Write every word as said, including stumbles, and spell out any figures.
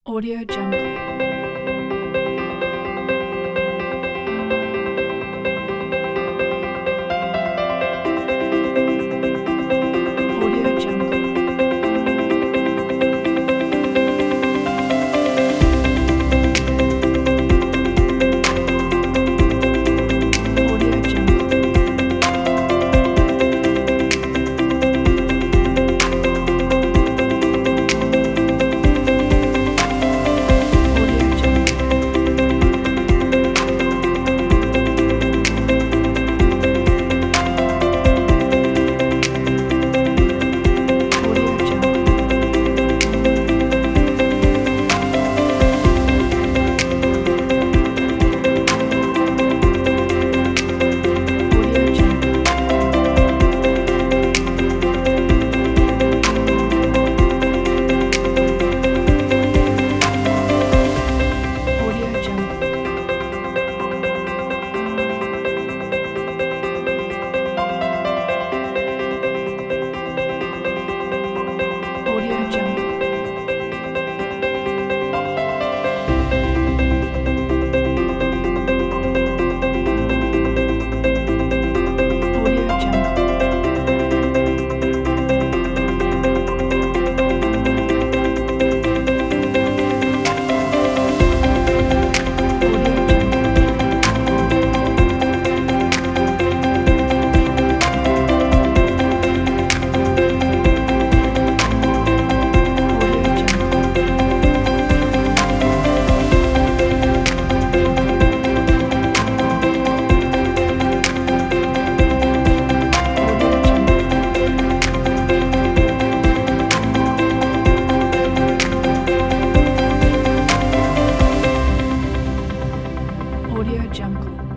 Audio Jungle. Audio Jungle. Audio Jungle. Audio Jungle. Audio Jungle. Audio Jungle. Audio Jungle. Audio Jungle. Audio Jungle. Audio Jungle. Audio Jungle. Audio Jungle. Audio Jungle.